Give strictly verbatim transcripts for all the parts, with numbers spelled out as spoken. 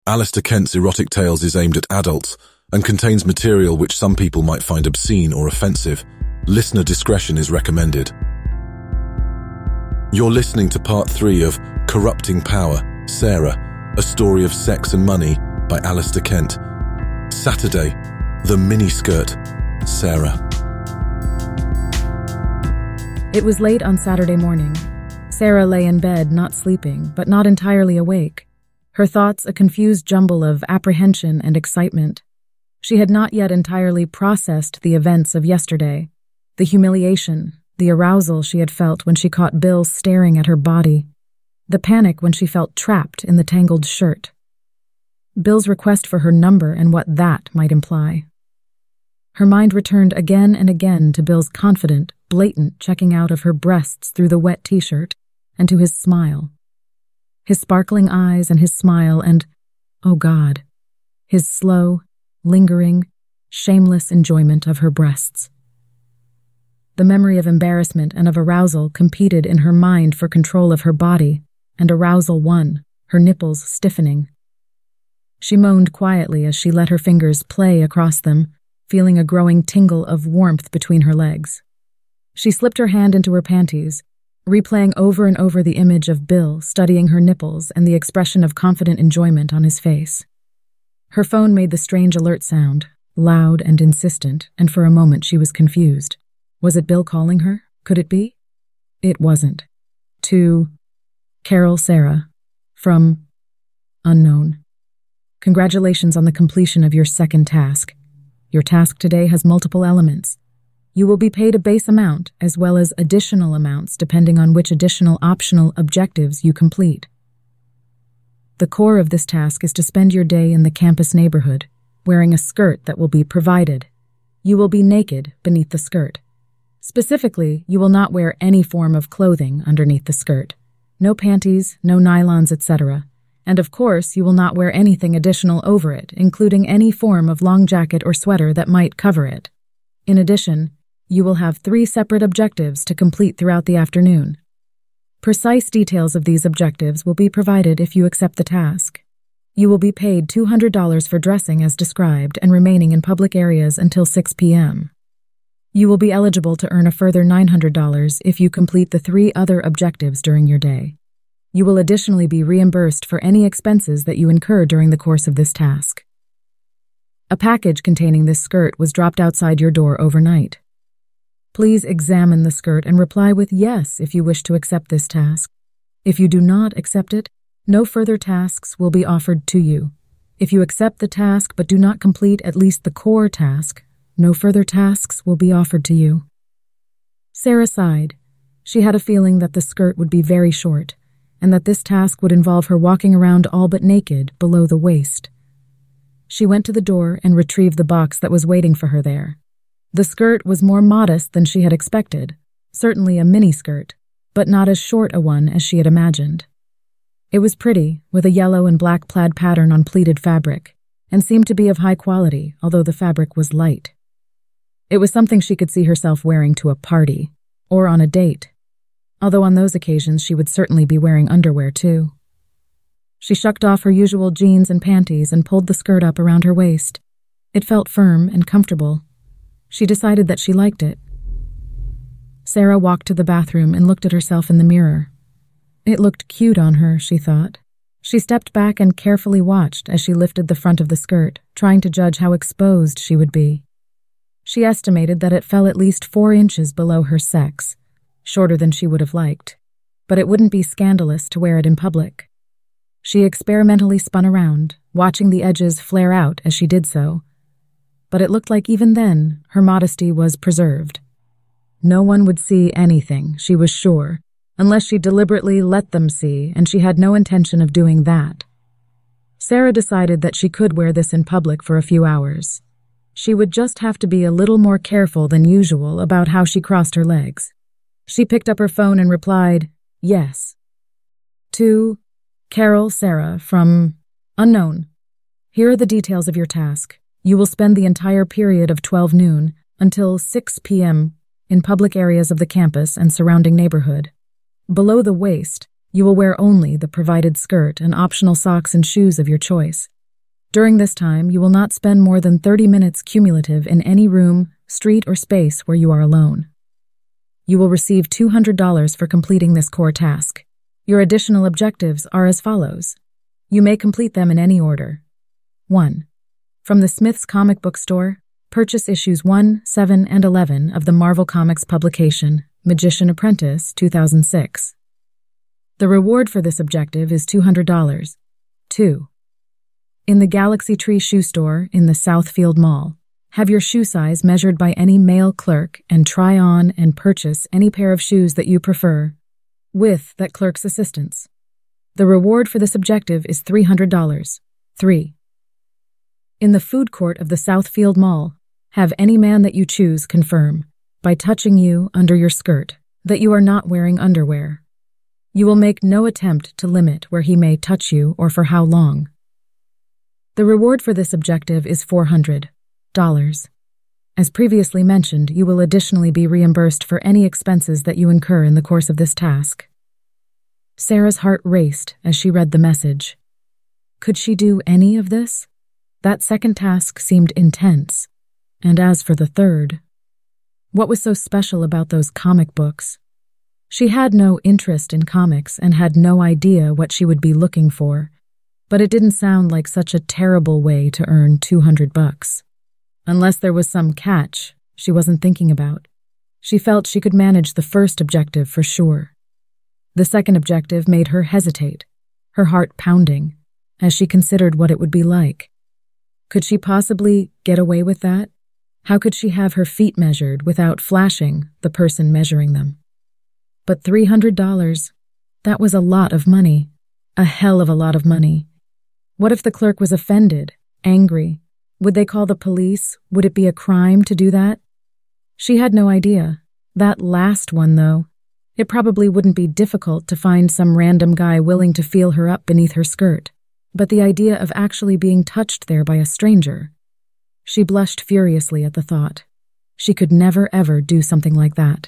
Alistair Kent's Erotic Tales is aimed at adults and contains material which some people might find obscene or offensive. Listener discretion is recommended. You're listening to part three of Corrupting Power, Sarah, A Story of Sex and Money by Alistair Kent. Saturday, The Miniskirt, Sarah. It was late on Saturday morning. Sarah lay in bed, not sleeping, but not entirely awake. Her thoughts a confused jumble of apprehension and excitement. She had not yet entirely processed the events of yesterday, the humiliation, the arousal she had felt when she caught Bill staring at her body, the panic when she felt trapped in the tangled shirt, Bill's request for her number and what that might imply. Her mind returned again and again to Bill's confident, blatant checking out of her breasts through the wet t-shirt, and to his smile. His sparkling eyes and his smile and, oh God, his slow, lingering, shameless enjoyment of her breasts. The memory of embarrassment and of arousal competed in her mind for control of her body, and arousal won, her nipples stiffening. She moaned quietly as she let her fingers play across them, feeling a growing tingle of warmth between her legs. She slipped her hand into her panties, replaying over and over the image of Bill studying her nipples and the expression of confident enjoyment on his face. Her phone made the strange alert sound, loud and insistent, and for a moment she was confused. Was it Bill calling her? Could it be? It wasn't. To Carol Sarah, from unknown. Congratulations on the completion of your second task. Your task today has multiple elements. You will be paid a base amount as well as additional amounts depending on which additional optional objectives you complete. The core of this task is to spend your day in the campus neighborhood, wearing a skirt that will be provided. You will be naked beneath the skirt. Specifically, you will not wear any form of clothing underneath the skirt. No panties, no nylons, et cetera. And of course, you will not wear anything additional over it, including any form of long jacket or sweater that might cover it. In addition, you will have three separate objectives to complete throughout the afternoon. Precise details of these objectives will be provided if you accept the task. You will be paid two hundred dollars for dressing as described and remaining in public areas until six p m You will be eligible to earn a further nine hundred dollars if you complete the three other objectives during your day. You will additionally be reimbursed for any expenses that you incur during the course of this task. A package containing this skirt was dropped outside your door overnight. Please examine the skirt and reply with yes if you wish to accept this task. If you do not accept it, no further tasks will be offered to you. If you accept the task but do not complete at least the core task, no further tasks will be offered to you. Sarah sighed. She had a feeling that the skirt would be very short, and that this task would involve her walking around all but naked below the waist. She went to the door and retrieved the box that was waiting for her there. The skirt was more modest than she had expected, certainly a mini-skirt, but not as short a one as she had imagined. It was pretty, with a yellow and black plaid pattern on pleated fabric, and seemed to be of high quality, although the fabric was light. It was something she could see herself wearing to a party, or on a date, although on those occasions she would certainly be wearing underwear too. She shucked off her usual jeans and panties and pulled the skirt up around her waist. It felt firm and comfortable. She decided that she liked it. Sarah walked to the bathroom and looked at herself in the mirror. It looked cute on her, she thought. She stepped back and carefully watched as she lifted the front of the skirt, trying to judge how exposed she would be. She estimated that it fell at least four inches below her sex, shorter than she would have liked, but it wouldn't be scandalous to wear it in public. She experimentally spun around, watching the edges flare out as she did so, but it looked like even then her modesty was preserved. No one would see anything, she was sure, unless she deliberately let them see, and she had no intention of doing that. Sarah decided that she could wear this in public for a few hours. She would just have to be a little more careful than usual about how she crossed her legs. She picked up her phone and replied, yes. To Carol Sarah from unknown. Here are the details of your task. You will spend the entire period of twelve noon until six p m in public areas of the campus and surrounding neighborhood. Below the waist, You will wear only the provided skirt and optional socks and shoes of your choice. During this time, you will not spend more than thirty minutes cumulative in any room, street, or space where you are alone. You will receive two hundred dollars for completing this core task. Your additional objectives are as follows. You may complete them in any order. one. From the Smith's Comic Book Store, purchase issues one, seven, and eleven of the Marvel Comics publication, Magician Apprentice, two thousand six. The reward for this objective is two hundred dollars. two. In the Galaxy Tree Shoe Store in the Southfield Mall, have your shoe size measured by any male clerk and try on and purchase any pair of shoes that you prefer, with that clerk's assistance. The reward for this objective is three hundred dollars. three. In the food court of the Southfield Mall, have any man that you choose confirm, by touching you under your skirt, that you are not wearing underwear. You will make no attempt to limit where he may touch you or for how long. The reward for this objective is four hundred dollars. As previously mentioned, you will additionally be reimbursed for any expenses that you incur in the course of this task. Sarah's heart raced as she read the message. Could she do any of this? That second task seemed intense. And as for the third, what was so special about those comic books? She had no interest in comics and had no idea what she would be looking for, but it didn't sound like such a terrible way to earn two hundred bucks. Unless there was some catch she wasn't thinking about. She felt she could manage the first objective for sure. The second objective made her hesitate, her heart pounding, as she considered what it would be like. Could she possibly get away with that? How could she have her feet measured without flashing the person measuring them? But three hundred dollars, that was a lot of money, a hell of a lot of money. What if the clerk was offended, angry? Would they call the police? Would it be a crime to do that? She had no idea. That last one, though, it probably wouldn't be difficult to find some random guy willing to feel her up beneath her skirt. But the idea of actually being touched there by a stranger, she blushed furiously at the thought. She could never ever do something like that.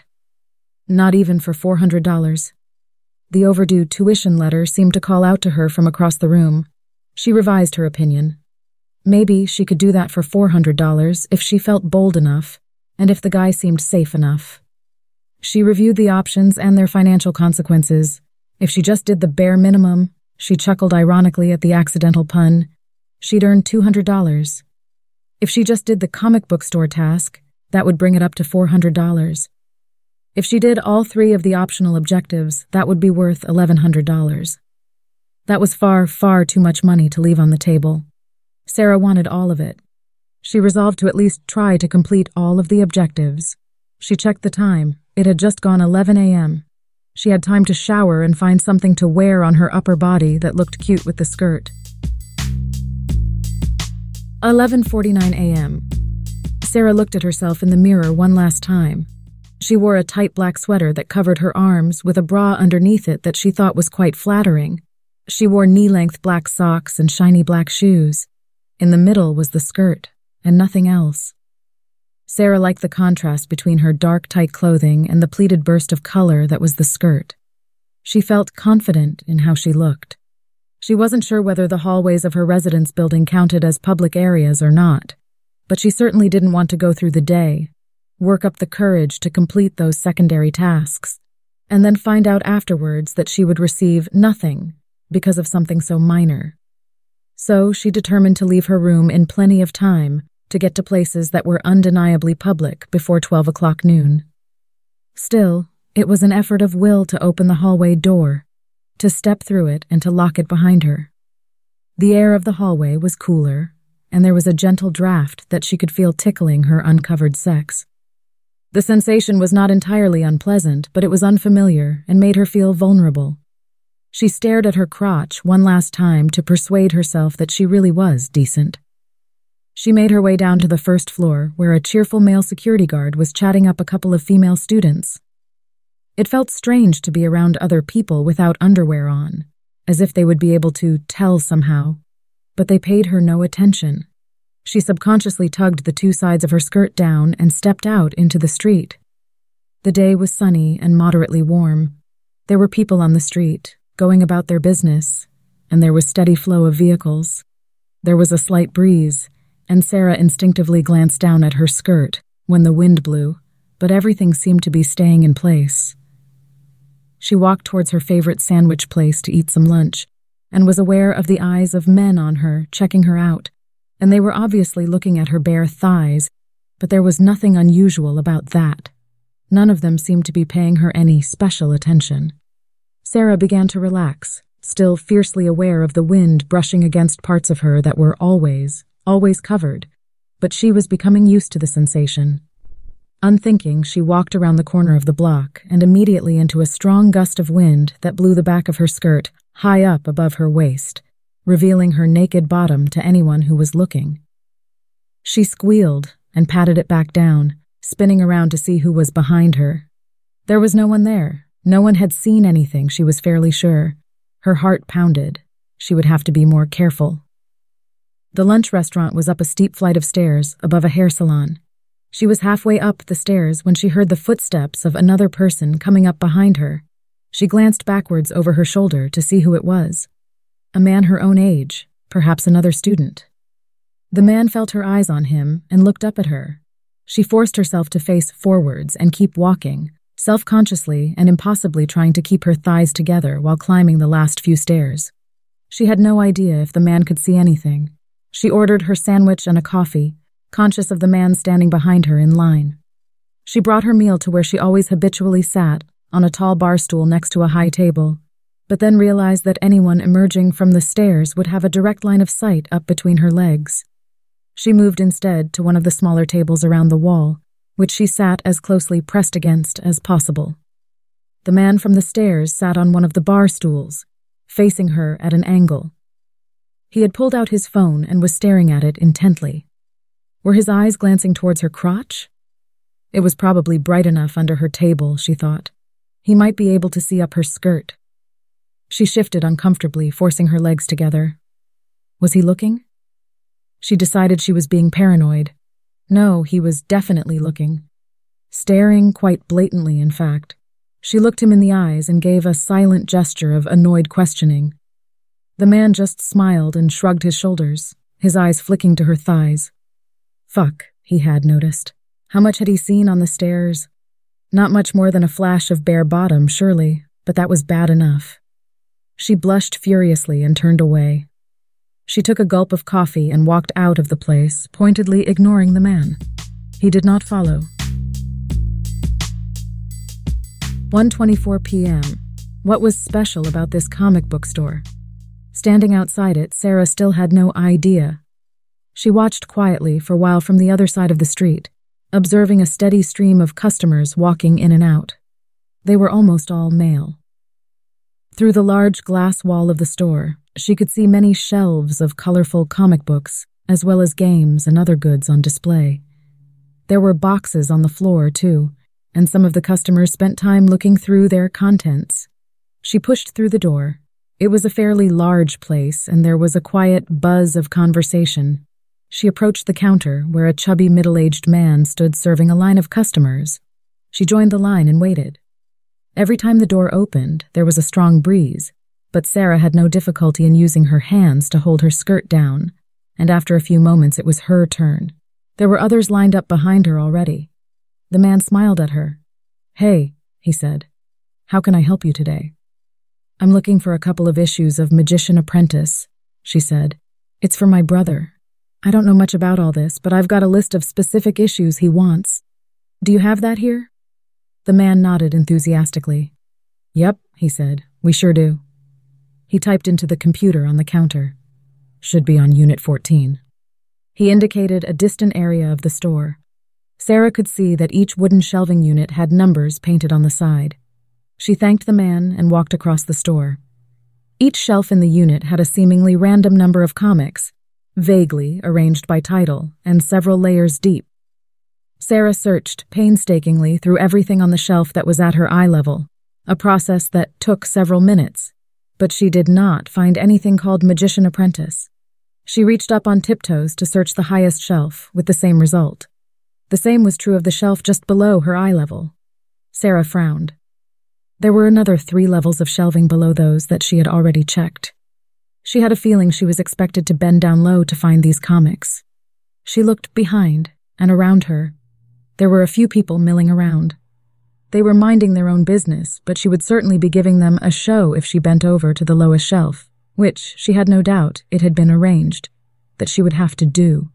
Not even for four hundred dollars. The overdue tuition letter seemed to call out to her from across the room. She revised her opinion. Maybe she could do that for four hundred dollars if she felt bold enough, and if the guy seemed safe enough. She reviewed the options and their financial consequences. If she just did the bare minimum, she chuckled ironically at the accidental pun, she'd earn two hundred dollars. If she just did the comic book store task, that would bring it up to four hundred dollars. If she did all three of the optional objectives, that would be worth eleven hundred dollars. That was far, far too much money to leave on the table. Sarah wanted all of it. She resolved to at least try to complete all of the objectives. She checked the time. It had just gone eleven a m She had time to shower and find something to wear on her upper body that looked cute with the skirt. eleven forty-nine a m Sarah looked at herself in the mirror one last time. She wore a tight black sweater that covered her arms with a bra underneath it that she thought was quite flattering. She wore knee-length black socks and shiny black shoes. In the middle was the skirt, and nothing else. Sarah liked the contrast between her dark, tight clothing and the pleated burst of color that was the skirt. She felt confident in how she looked. She wasn't sure whether the hallways of her residence building counted as public areas or not, but she certainly didn't want to go through the day, work up the courage to complete those secondary tasks, and then find out afterwards that she would receive nothing because of something so minor. So she determined to leave her room in plenty of time to get to places that were undeniably public before twelve o'clock noon. Still, it was an effort of will to open the hallway door, to step through it and to lock it behind her. The air of the hallway was cooler, and there was a gentle draft that she could feel tickling her uncovered sex. The sensation was not entirely unpleasant, but it was unfamiliar and made her feel vulnerable. She stared at her crotch one last time to persuade herself that she really was decent. She made her way down to the first floor, where a cheerful male security guard was chatting up a couple of female students. It felt strange to be around other people without underwear on, as if they would be able to tell somehow, but they paid her no attention. She subconsciously tugged the two sides of her skirt down and stepped out into the street. The day was sunny and moderately warm. There were people on the street, going about their business, and there was steady flow of vehicles. There was a slight breeze, and Sarah instinctively glanced down at her skirt when the wind blew, but everything seemed to be staying in place. She walked towards her favorite sandwich place to eat some lunch, and was aware of the eyes of men on her, checking her out, and they were obviously looking at her bare thighs, but there was nothing unusual about that. None of them seemed to be paying her any special attention. Sarah began to relax, still fiercely aware of the wind brushing against parts of her that were always, always covered, but she was becoming used to the sensation. Unthinking, she walked around the corner of the block and immediately into a strong gust of wind that blew the back of her skirt high up above her waist, revealing her naked bottom to anyone who was looking. She squealed and patted it back down, spinning around to see who was behind her. There was no one there. No one had seen anything, she was fairly sure. Her heart pounded. She would have to be more careful. The lunch restaurant was up a steep flight of stairs above a hair salon. She was halfway up the stairs when she heard the footsteps of another person coming up behind her. She glanced backwards over her shoulder to see who it was. A man her own age, perhaps another student. The man felt her eyes on him and looked up at her. She forced herself to face forwards and keep walking, self-consciously and impossibly trying to keep her thighs together while climbing the last few stairs. She had no idea if the man could see anything. She ordered her sandwich and a coffee, conscious of the man standing behind her in line. She brought her meal to where she always habitually sat, on a tall bar stool next to a high table, but then realized that anyone emerging from the stairs would have a direct line of sight up between her legs. She moved instead to one of the smaller tables around the wall, which she sat as closely pressed against as possible. The man from the stairs sat on one of the bar stools, facing her at an angle. He had pulled out his phone and was staring at it intently. Were his eyes glancing towards her crotch? It was probably bright enough under her table, she thought. He might be able to see up her skirt. She shifted uncomfortably, forcing her legs together. Was he looking? She decided she was being paranoid. No, he was definitely looking. Staring quite blatantly, in fact. She looked him in the eyes and gave a silent gesture of annoyed questioning. The man just smiled and shrugged his shoulders, his eyes flicking to her thighs. Fuck, he had noticed. How much had he seen on the stairs? Not much more than a flash of bare bottom, surely, but that was bad enough. She blushed furiously and turned away. She took a gulp of coffee and walked out of the place, pointedly ignoring the man. He did not follow. one twenty-four p m What was special about this comic book store? Standing outside it, Sarah still had no idea. She watched quietly for a while from the other side of the street, observing a steady stream of customers walking in and out. They were almost all male. Through the large glass wall of the store, she could see many shelves of colorful comic books, as well as games and other goods on display. There were boxes on the floor, too, and some of the customers spent time looking through their contents. She pushed through the door. It was a fairly large place, and there was a quiet buzz of conversation. She approached the counter, where a chubby middle-aged man stood serving a line of customers. She joined the line and waited. Every time the door opened, there was a strong breeze, but Sarah had no difficulty in using her hands to hold her skirt down, and after a few moments it was her turn. There were others lined up behind her already. The man smiled at her. "Hey," he said. "How can I help you today?" "I'm looking for a couple of issues of Magician Apprentice," she said. "It's for my brother. I don't know much about all this, but I've got a list of specific issues he wants. Do you have that here?" The man nodded enthusiastically. "Yep," he said. "We sure do." He typed into the computer on the counter. "Should be on Unit fourteen. He indicated a distant area of the store. Sarah could see that each wooden shelving unit had numbers painted on the side. She thanked the man and walked across the store. Each shelf in the unit had a seemingly random number of comics, vaguely arranged by title and several layers deep. Sarah searched painstakingly through everything on the shelf that was at her eye level, a process that took several minutes, but she did not find anything called Magician Apprentice. She reached up on tiptoes to search the highest shelf, with the same result. The same was true of the shelf just below her eye level. Sarah frowned. There were another three levels of shelving below those that she had already checked. She had a feeling she was expected to bend down low to find these comics. She looked behind and around her. There were a few people milling around. They were minding their own business, but she would certainly be giving them a show if she bent over to the lowest shelf, which, she had no doubt, it had been arranged, that she would have to do.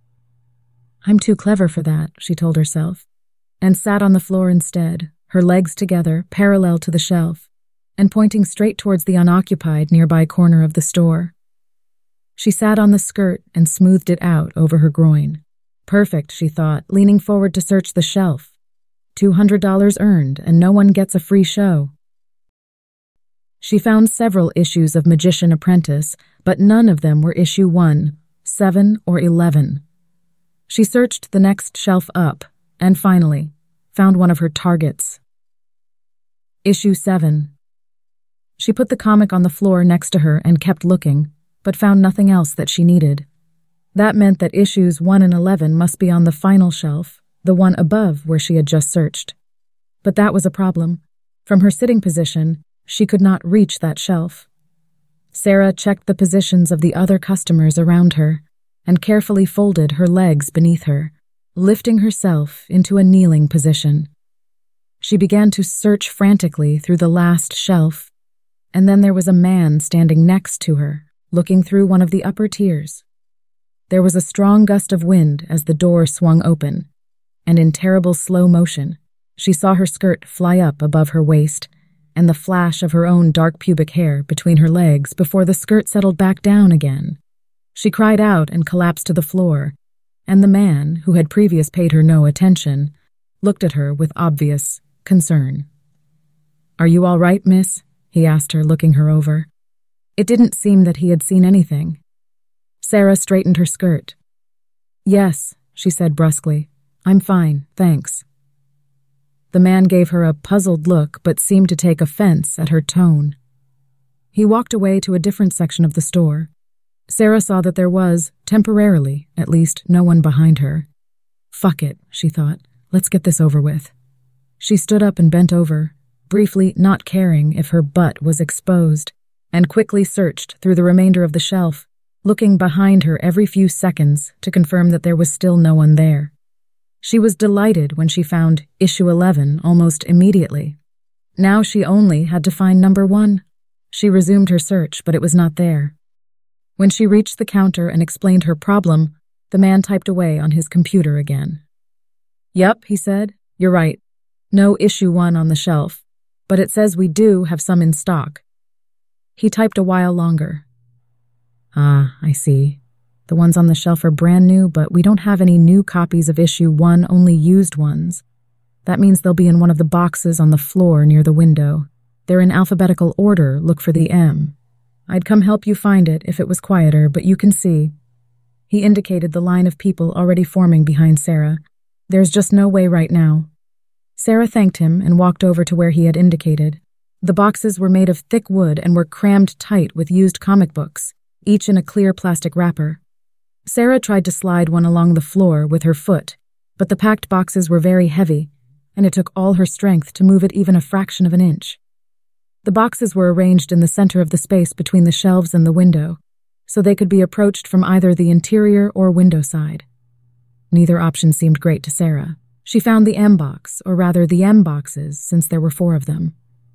I'm too clever for that, she told herself, and sat on the floor instead, her legs together, parallel to the shelf, and pointing straight towards the unoccupied nearby corner of the store. She sat on the skirt and smoothed it out over her groin. Perfect, she thought, leaning forward to search the shelf. Two hundred dollars earned, and no one gets a free show. She found several issues of Magician Apprentice, but none of them were issue one, seven, or eleven. She searched the next shelf up, and finally, found one of her targets. Issue seven. She put the comic on the floor next to her and kept looking, but found nothing else that she needed. That meant that issues one and eleven must be on the final shelf, the one above where she had just searched. But that was a problem. From her sitting position, she could not reach that shelf. Sarah checked the positions of the other customers around her and carefully folded her legs beneath her, lifting herself into a kneeling position. She began to search frantically through the last shelf, and then there was a man standing next to her, looking through one of the upper tiers. There was a strong gust of wind as the door swung open, and in terrible slow motion, she saw her skirt fly up above her waist and the flash of her own dark pubic hair between her legs before the skirt settled back down again. She cried out and collapsed to the floor, and the man, who had previously paid her no attention, looked at her with obvious concern. "Are you all right, miss?" he asked her, looking her over. It didn't seem that he had seen anything. Sarah straightened her skirt. "Yes," she said brusquely. "I'm fine, thanks." The man gave her a puzzled look but seemed to take offense at her tone. He walked away to a different section of the store. Sarah saw that there was, temporarily, at least, no one behind her. Fuck it, she thought. Let's get this over with. She stood up and bent over, briefly not caring if her butt was exposed, and quickly searched through the remainder of the shelf, looking behind her every few seconds to confirm that there was still no one there. She was delighted when she found issue eleven almost immediately. Now she only had to find number one. She resumed her search, but it was not there. When she reached the counter and explained her problem, the man typed away on his computer again. "Yep," he said, "you're right. No issue one on the shelf, but it says we do have some in stock." He typed a while longer. "Ah, I see. The ones on the shelf are brand new, but we don't have any new copies of issue one, only used ones. That means they'll be in one of the boxes on the floor near the window. They're in alphabetical order, look for the M. I'd come help you find it if it was quieter, but you can see." He indicated the line of people already forming behind Sarah. "There's just no way right now." Sarah thanked him and walked over to where he had indicated. The boxes were made of thick wood and were crammed tight with used comic books, each in a clear plastic wrapper. Sarah tried to slide one along the floor with her foot, but the packed boxes were very heavy, and it took all her strength to move it even a fraction of an inch. The boxes were arranged in the center of the space between the shelves and the window, so they could be approached from either the interior or window side. Neither option seemed great to Sarah. She found the M box, or rather the M boxes, since there were four of them.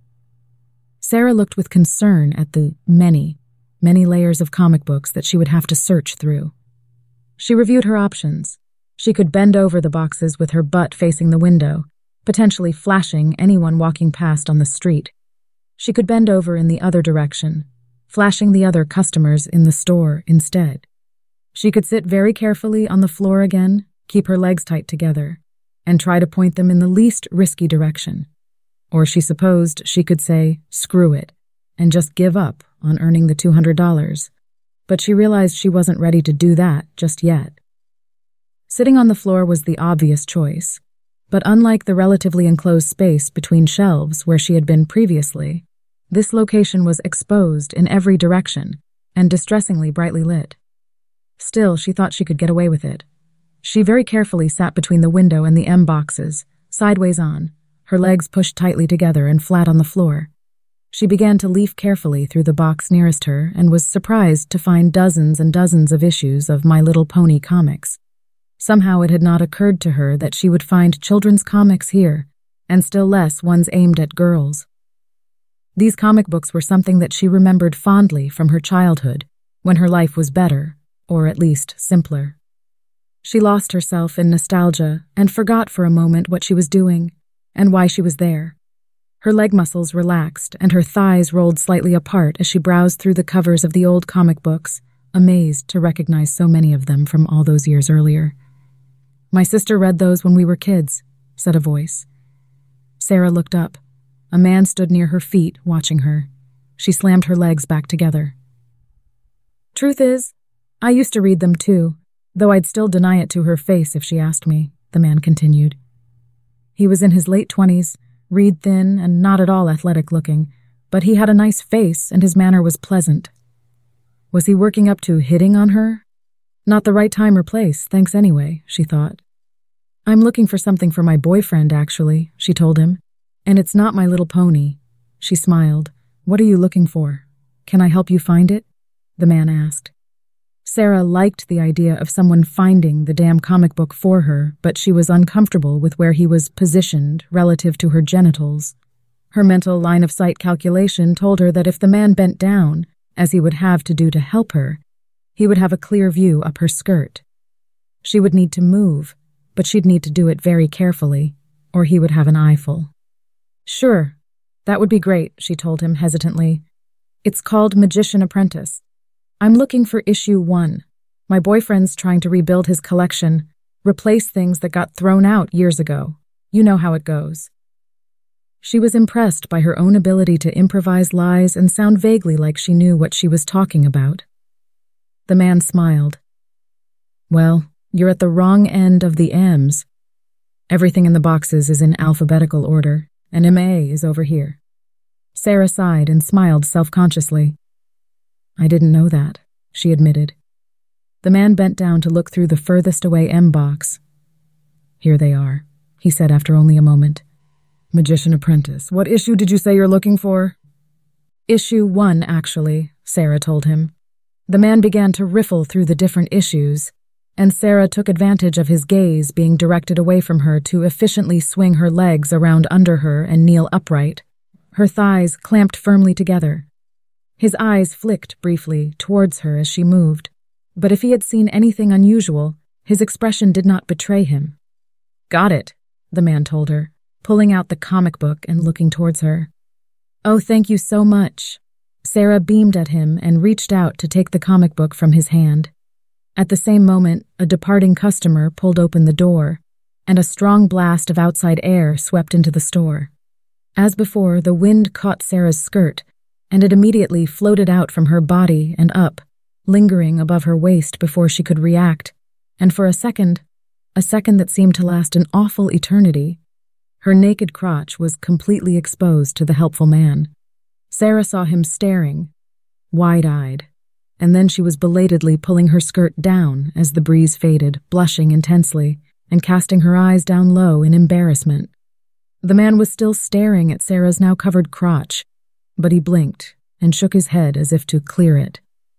Sarah looked with concern at the many, many layers of comic books that she would have to search through. She reviewed her options. She could bend over the boxes with her butt facing the window, potentially flashing anyone walking past on the street. She could bend over in the other direction, flashing the other customers in the store instead. She could sit very carefully on the floor again, keep her legs tight together, and try to point them in the least risky direction. Or she supposed she could say, screw it, and just give up on earning the two hundred dollars. But she realized she wasn't ready to do that just yet. Sitting on the floor was the obvious choice, but unlike the relatively enclosed space between shelves where she had been previously, this location was exposed in every direction and distressingly brightly lit. Still, she thought she could get away with it. She very carefully sat between the window and the M boxes, sideways on, her legs pushed tightly together and flat on the floor. She began to leaf carefully through the box nearest her and was surprised to find dozens and dozens of issues of My Little Pony comics. Somehow it had not occurred to her that she would find children's comics here, and still less ones aimed at girls. These comic books were something that she remembered fondly from her childhood, when her life was better, or at least simpler. She lost herself in nostalgia and forgot for a moment what she was doing and why she was there. Her leg muscles relaxed and her thighs rolled slightly apart as she browsed through the covers of the old comic books, amazed to recognize so many of them from all those years earlier. "My sister read those when we were kids," said a voice. Sarah looked up. A man stood near her feet, watching her. She slammed her legs back together. "Truth is, I used to read them too, though I'd still deny it to her face if she asked me," the man continued. He was in his late twenties, reed thin and not at all athletic-looking, but he had a nice face and his manner was pleasant. Was he working up to hitting on her? Not the right time or place, thanks anyway, she thought. "I'm looking for something for my boyfriend, actually," she told him. "And it's not My Little Pony." She smiled. "What are you looking for? Can I help you find it?" the man asked. Sarah liked the idea of someone finding the damn comic book for her, but she was uncomfortable with where he was positioned relative to her genitals. Her mental line-of-sight calculation told her that if the man bent down, as he would have to do to help her, he would have a clear view up her skirt. She would need to move, but she'd need to do it very carefully, or he would have an eyeful. "Sure, that would be great," she told him hesitantly. "It's called Magician Apprentice. I'm looking for issue one. My boyfriend's trying to rebuild his collection, replace things that got thrown out years ago. You know how it goes." She was impressed by her own ability to improvise lies and sound vaguely like she knew what she was talking about. The man smiled. "Well, you're at the wrong end of the M's. Everything in the boxes is in alphabetical order, and M A is over here." Sarah sighed and smiled self-consciously. "I didn't know that," she admitted. The man bent down to look through the furthest away M box. "Here they are," he said after only a moment. "Magician Apprentice. What issue did you say you're looking for?" "Issue one, actually," Sarah told him. The man began to riffle through the different issues, and Sarah took advantage of his gaze being directed away from her to efficiently swing her legs around under her and kneel upright, her thighs clamped firmly together. His eyes flicked briefly towards her as she moved, but if he had seen anything unusual, his expression did not betray him. "Got it," the man told her, pulling out the comic book and looking towards her. "Oh, thank you so much." Sarah beamed at him and reached out to take the comic book from his hand. At the same moment, a departing customer pulled open the door, and a strong blast of outside air swept into the store. As before, the wind caught Sarah's skirt, and it immediately floated out from her body and up, lingering above her waist before she could react, and for a second, a second that seemed to last an awful eternity, her naked crotch was completely exposed to the helpful man. Sarah saw him staring, wide-eyed, and then she was belatedly pulling her skirt down as the breeze faded, blushing intensely, and casting her eyes down low in embarrassment. The man was still staring at Sarah's now covered crotch, but he blinked and shook his head as if to clear it.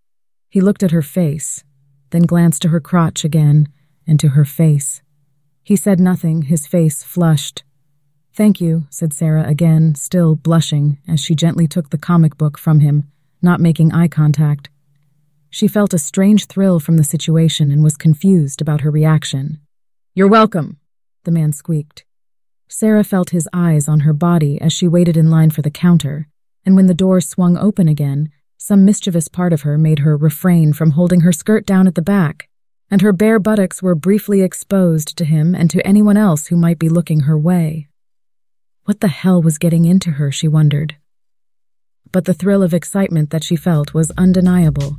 He looked at her face, then glanced to her crotch again and to her face. He said nothing, his face flushed. "Thank you," said Sarah again, still blushing, as she gently took the comic book from him, not making eye contact. She felt a strange thrill from the situation and was confused about her reaction. "You're welcome," the man squeaked. Sarah felt his eyes on her body as she waited in line for the counter, and when the door swung open again, some mischievous part of her made her refrain from holding her skirt down at the back, and her bare buttocks were briefly exposed to him and to anyone else who might be looking her way. What the hell was getting into her, she wondered. But the thrill of excitement that she felt was undeniable.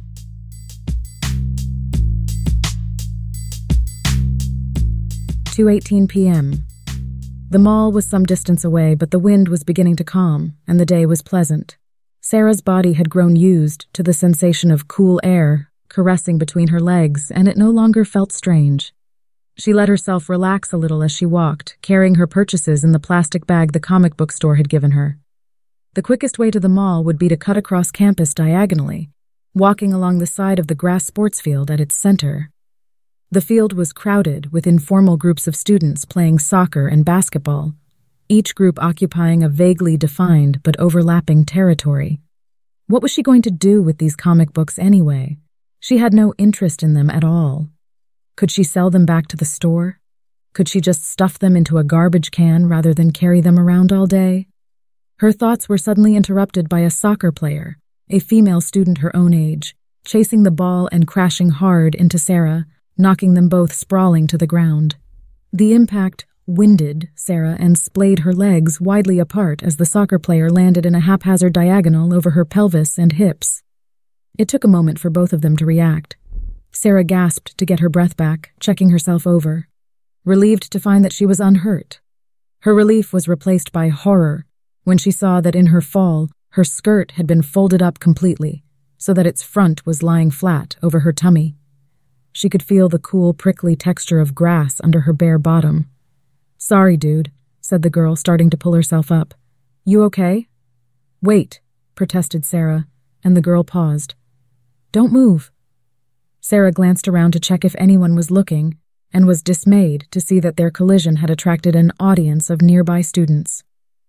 two eighteen p m The mall was some distance away, but the wind was beginning to calm, and the day was pleasant. Sarah's body had grown used to the sensation of cool air caressing between her legs, and it no longer felt strange. She let herself relax a little as she walked, carrying her purchases in the plastic bag the comic book store had given her. The quickest way to the mall would be to cut across campus diagonally, walking along the side of the grass sports field at its center. The field was crowded with informal groups of students playing soccer and basketball, each group occupying a vaguely defined but overlapping territory. What was she going to do with these comic books anyway? She had no interest in them at all. Could she sell them back to the store? Could she just stuff them into a garbage can rather than carry them around all day? Her thoughts were suddenly interrupted by a soccer player, a female student her own age, chasing the ball and crashing hard into Sarah, knocking them both sprawling to the ground. The impact winded Sarah and splayed her legs widely apart as the soccer player landed in a haphazard diagonal over her pelvis and hips. It took a moment for both of them to react. Sarah gasped to get her breath back, checking herself over, relieved to find that she was unhurt. Her relief was replaced by horror when she saw that in her fall, her skirt had been folded up completely, so that its front was lying flat over her tummy. She could feel the cool, prickly texture of grass under her bare bottom. "Sorry, dude," said the girl, starting to pull herself up. "You okay?" "Wait," protested Sarah, and the girl paused. "Don't move." Sarah glanced around to check if anyone was looking, and was dismayed to see that their collision had attracted an audience of nearby students.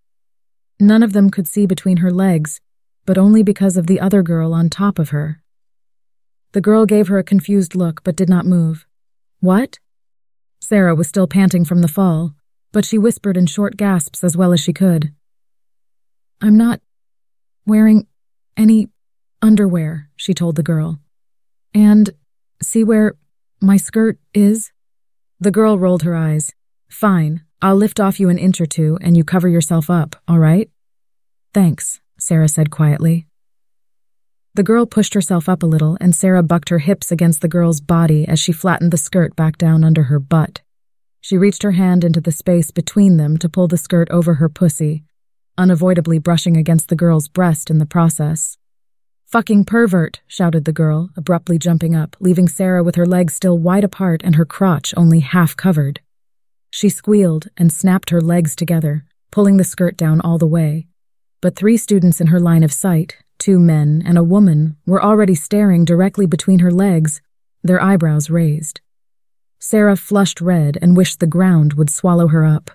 None of them could see between her legs, but only because of the other girl on top of her. The girl gave her a confused look, but did not move. "What?" Sarah was still panting from the fall, but she whispered in short gasps as well as she could. "I'm not wearing any underwear," she told the girl. "And see where my skirt is?" The girl rolled her eyes. "Fine, I'll lift off you an inch or two and you cover yourself up, all right?" "Thanks," Sarah said quietly. The girl pushed herself up a little, and Sarah bucked her hips against the girl's body as she flattened the skirt back down under her butt. She reached her hand into the space between them to pull the skirt over her pussy, unavoidably brushing against the girl's breast in the process. "Fucking pervert," shouted the girl, abruptly jumping up, leaving Sarah with her legs still wide apart and her crotch only half covered. She squealed and snapped her legs together, pulling the skirt down all the way. But three students in her line of sight, two men and a woman, were already staring directly between her legs, their eyebrows raised. Sarah flushed red and wished the ground would swallow her up.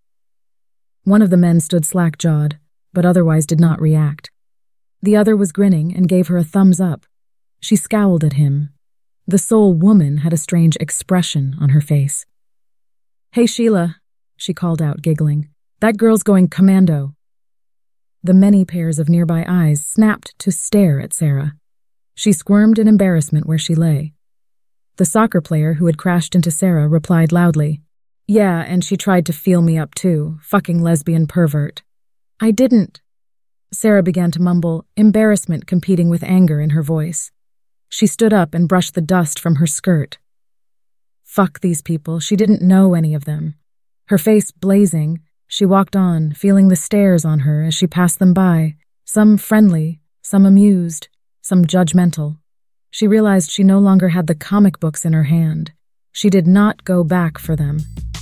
One of the men stood slack-jawed, but otherwise did not react. The other was grinning and gave her a thumbs up. She scowled at him. The sole woman had a strange expression on her face. "Hey, Sheila," she called out, giggling. "That girl's going commando." The many pairs of nearby eyes snapped to stare at Sarah. She squirmed in embarrassment where she lay. The soccer player who had crashed into Sarah replied loudly, "Yeah, and she tried to feel me up too, fucking lesbian pervert." "I didn't." Sarah began to mumble, embarrassment competing with anger in her voice. She stood up and brushed the dust from her skirt. Fuck these people, she didn't know any of them. Her face blazing, she walked on, feeling the stares on her as she passed them by, some friendly, some amused, some judgmental. She realized she no longer had the comic books in her hand. She did not go back for them.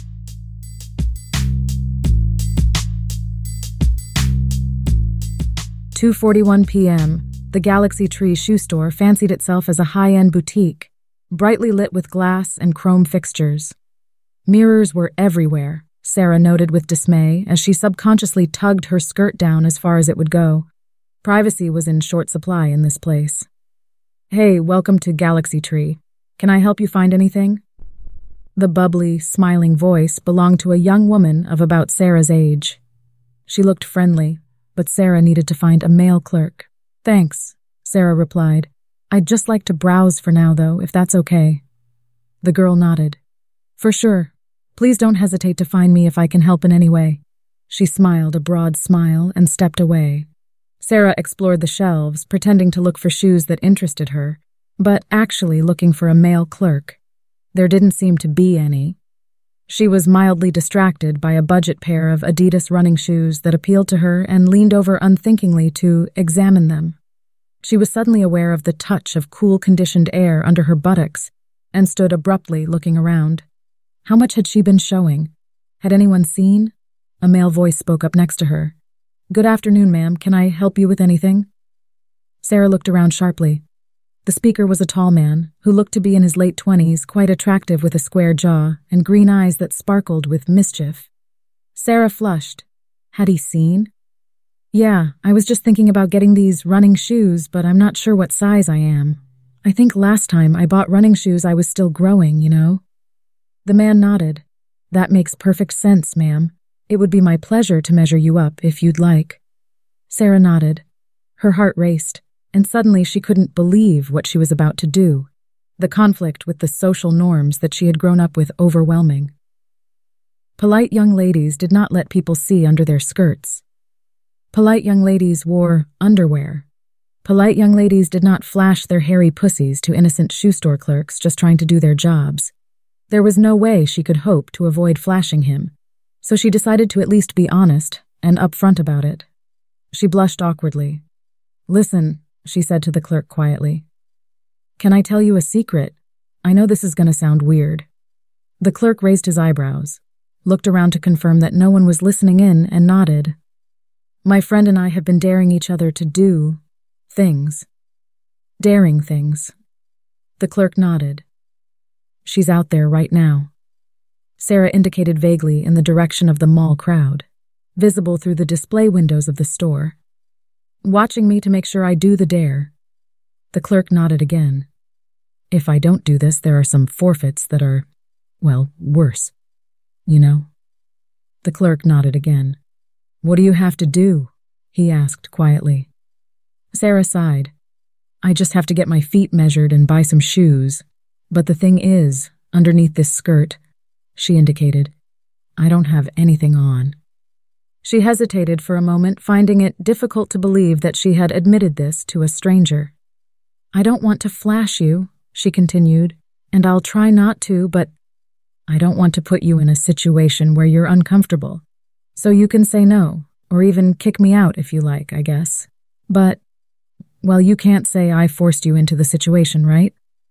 two forty-one p m, the Galaxy Tree shoe store fancied itself as a high-end boutique, brightly lit with glass and chrome fixtures. Mirrors were everywhere, Sarah noted with dismay as she subconsciously tugged her skirt down as far as it would go. Privacy was in short supply in this place. "Hey, welcome to Galaxy Tree. Can I help you find anything?" The bubbly, smiling voice belonged to a young woman of about Sarah's age. She looked friendly, but Sarah needed to find a male clerk. "Thanks," Sarah replied. "I'd just like to browse for now, though, if that's okay." The girl nodded. "For sure. Please don't hesitate to find me if I can help in any way." She smiled a broad smile and stepped away. Sarah explored the shelves, pretending to look for shoes that interested her, but actually looking for a male clerk. There didn't seem to be any. She was mildly distracted by a budget pair of Adidas running shoes that appealed to her and leaned over unthinkingly to examine them. She was suddenly aware of the touch of cool, conditioned air under her buttocks and stood abruptly looking around. How much had she been showing? Had anyone seen? A male voice spoke up next to her. "Good afternoon, ma'am. Can I help you with anything?" Sarah looked around sharply. The speaker was a tall man, who looked to be in his late twenties, quite attractive with a square jaw and green eyes that sparkled with mischief. Sarah flushed. Had he seen? "Yeah, I was just thinking about getting these running shoes, but I'm not sure what size I am. I think last time I bought running shoes I was still growing, you know?" The man nodded. "That makes perfect sense, ma'am. It would be my pleasure to measure you up if you'd like." Sarah nodded. Her heart raced, and suddenly she couldn't believe what she was about to do. The conflict with the social norms that she had grown up with overwhelming. Polite young ladies did not let people see under their skirts. Polite young ladies wore underwear. Polite young ladies did not flash their hairy pussies to innocent shoe store clerks just trying to do their jobs. There was no way she could hope to avoid flashing him, so she decided to at least be honest and upfront about it. She blushed awkwardly. "Listen," she said to the clerk quietly. "Can I tell you a secret? I know this is going to sound weird." The clerk raised his eyebrows, looked around to confirm that no one was listening in, and nodded. "My friend and I have been daring each other to do things. Daring things." The clerk nodded. "She's out there right now." Sarah indicated vaguely in the direction of the mall crowd, visible through the display windows of the store. "Watching me to make sure I do the dare." The clerk nodded again. "If I don't do this, there are some forfeits that are, well, worse. You know?" The clerk nodded again. "What do you have to do?" he asked quietly. Sarah sighed. "I just have to get my feet measured and buy some shoes. But the thing is, underneath this skirt," she indicated, "I don't have anything on." She hesitated for a moment, finding it difficult to believe that she had admitted this to a stranger. "I don't want to flash you," she continued, "and I'll try not to, but I don't want to put you in a situation where you're uncomfortable. So you can say no, or even kick me out if you like, I guess. But, well, you can't say I forced you into the situation, right?"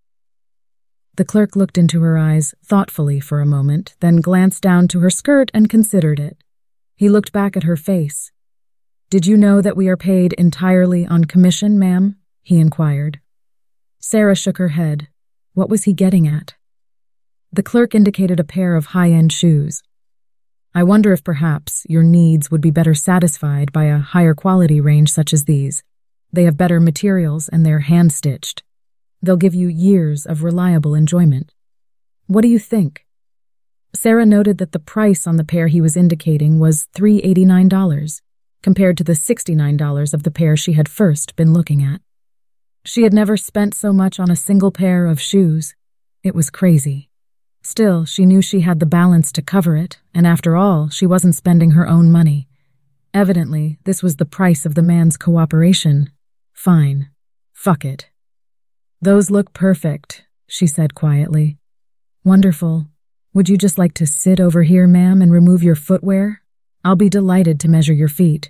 The clerk looked into her eyes thoughtfully for a moment, then glanced down to her skirt and considered it. He looked back at her face. "Did you know that we are paid entirely on commission, ma'am?" he inquired. Sarah shook her head. What was he getting at? The clerk indicated a pair of high-end shoes. "I wonder if perhaps your needs would be better satisfied by a higher quality range such as these. They have better materials and they're hand-stitched. They'll give you years of reliable enjoyment. What do you think?" Sarah noted that the price on the pair he was indicating was three hundred eighty-nine dollars, compared to the sixty-nine dollars of the pair she had first been looking at. She had never spent so much on a single pair of shoes. It was crazy. Still, she knew she had the balance to cover it, and after all, she wasn't spending her own money. Evidently, this was the price of the man's cooperation. Fine. Fuck it. "Those look perfect," she said quietly. "Wonderful. Would you just like to sit over here, ma'am, and remove your footwear? I'll be delighted to measure your feet."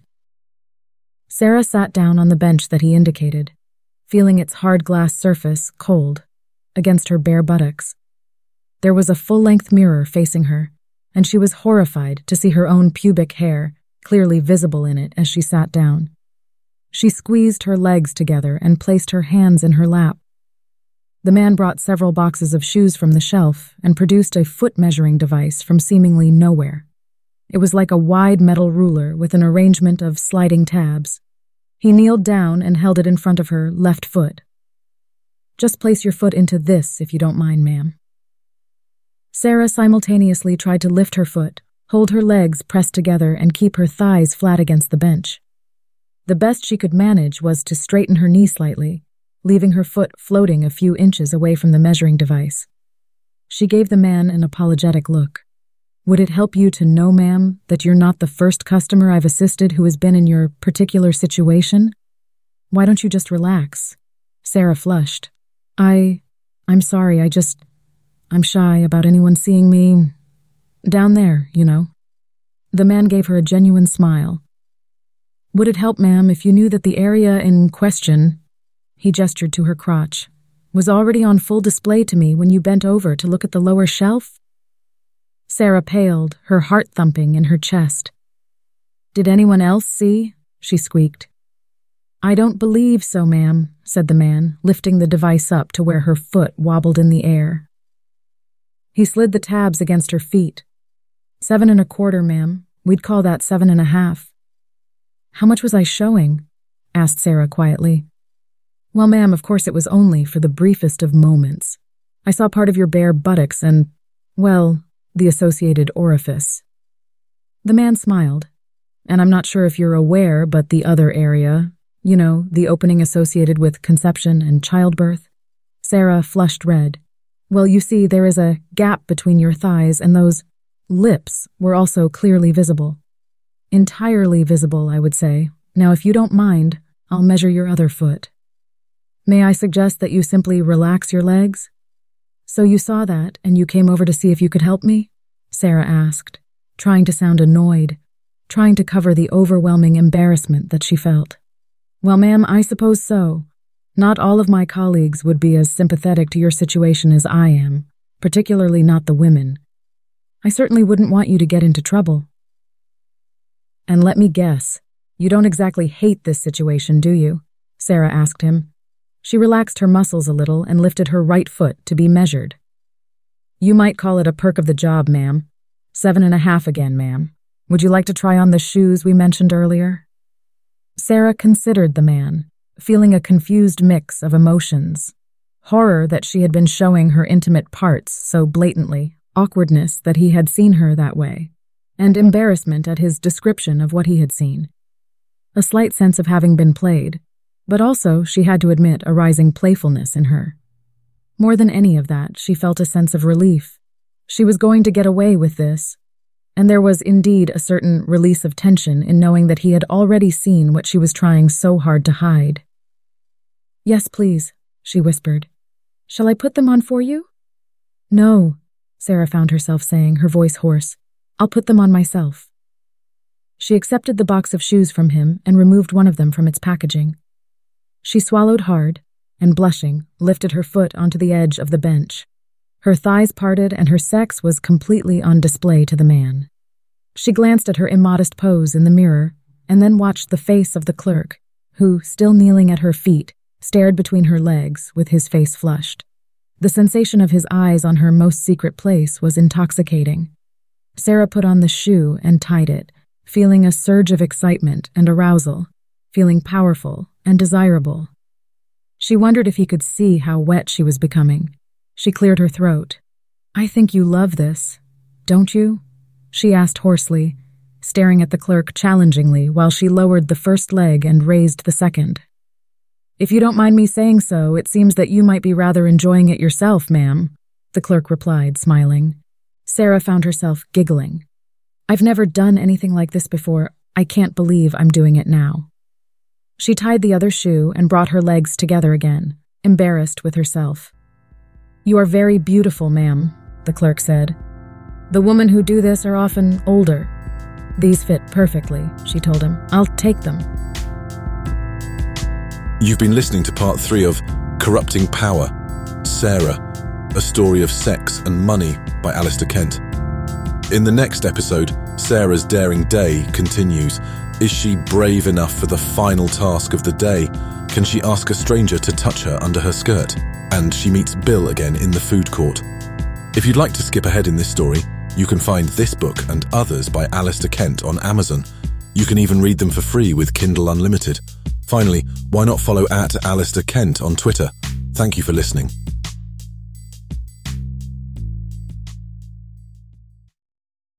Sarah sat down on the bench that he indicated, feeling its hard glass surface cold against her bare buttocks. There was a full-length mirror facing her, and she was horrified to see her own pubic hair clearly visible in it as she sat down. She squeezed her legs together and placed her hands in her lap. The man brought several boxes of shoes from the shelf and produced a foot-measuring device from seemingly nowhere. It was like a wide metal ruler with an arrangement of sliding tabs. He kneeled down and held it in front of her left foot. "Just place your foot into this, if you don't mind, ma'am." Sarah simultaneously tried to lift her foot, hold her legs pressed together, and keep her thighs flat against the bench. The best she could manage was to straighten her knee slightly, leaving her foot floating a few inches away from the measuring device. She gave the man an apologetic look. "Would it help you to know, ma'am, that you're not the first customer I've assisted who has been in your particular situation? Why don't you just relax?" Sarah flushed. I... I'm sorry, I just... I'm shy about anyone seeing me... down there, you know." The man gave her a genuine smile. "Would it help, ma'am, if you knew that the area in question," he gestured to her crotch, "was already on full display to me when you bent over to look at the lower shelf?" Sarah paled, her heart thumping in her chest. "Did anyone else see?" she squeaked. "I don't believe so, ma'am," said the man, lifting the device up to where her foot wobbled in the air. He slid the tabs against her feet. Seven and a quarter, ma'am. We'd call that seven and a half." "How much was I showing?" asked Sarah quietly. "Well, ma'am, of course it was only for the briefest of moments. I saw part of your bare buttocks and, well, the associated orifice." The man smiled. "And I'm not sure if you're aware, but the other area, you know, the opening associated with conception and childbirth." Sarah flushed red. "Well, you see, there is a gap between your thighs, and those lips were also clearly visible. Entirely visible, I would say. Now, if you don't mind, I'll measure your other foot." "May I suggest that you simply relax your legs?" "So you saw that, and you came over to see if you could help me?" Sarah asked, trying to sound annoyed, trying to cover the overwhelming embarrassment that she felt. "Well, ma'am, I suppose so. Not all of my colleagues would be as sympathetic to your situation as I am, particularly not the women. I certainly wouldn't want you to get into trouble." "And let me guess, you don't exactly hate this situation, do you?" Sarah asked him. She relaxed her muscles a little and lifted her right foot to be measured. "You might call it a perk of the job, ma'am. Seven and a half again, ma'am. Would you like to try on the shoes we mentioned earlier?" Sarah considered the man, feeling a confused mix of emotions. Horror that she had been showing her intimate parts so blatantly, awkwardness that he had seen her that way, and embarrassment at his description of what he had seen. A slight sense of having been played, but also, she had to admit, a rising playfulness in her. More than any of that, she felt a sense of relief. She was going to get away with this, and there was indeed a certain release of tension in knowing that he had already seen what she was trying so hard to hide. "Yes, please," she whispered. "Shall I put them on for you?" "No," Sarah found herself saying, her voice hoarse. "I'll put them on myself." She accepted the box of shoes from him and removed one of them from its packaging. She swallowed hard, and blushing, lifted her foot onto the edge of the bench. Her thighs parted and her sex was completely on display to the man. She glanced at her immodest pose in the mirror, and then watched the face of the clerk, who, still kneeling at her feet, stared between her legs with his face flushed. The sensation of his eyes on her most secret place was intoxicating. Sarah put on the shoe and tied it, feeling a surge of excitement and arousal, feeling powerful and desirable. She wondered if he could see how wet she was becoming. She cleared her throat. "I think you love this, don't you?" she asked hoarsely, staring at the clerk challengingly while she lowered the first leg and raised the second. "If you don't mind me saying so, it seems that you might be rather enjoying it yourself, ma'am," the clerk replied, smiling. Sarah found herself giggling. "I've never done anything like this before. I can't believe I'm doing it now." She tied the other shoe and brought her legs together again, embarrassed with herself. "You are very beautiful, ma'am," the clerk said. "The women who do this are often older. These fit perfectly," she told him. "I'll take them." You've been listening to part three of Corrupting Power, Sarah, a story of sex and money by Alistair Kent. In the next episode, Sarah's daring day continues. Is she brave enough for the final task of the day? Can she ask a stranger to touch her under her skirt? And she meets Bill again in the food court. If you'd like to skip ahead in this story, you can find this book and others by Alistair Kent on Amazon. You can even read them for free with Kindle Unlimited. Finally, why not follow at Alistair Kent on Twitter? Thank you for listening.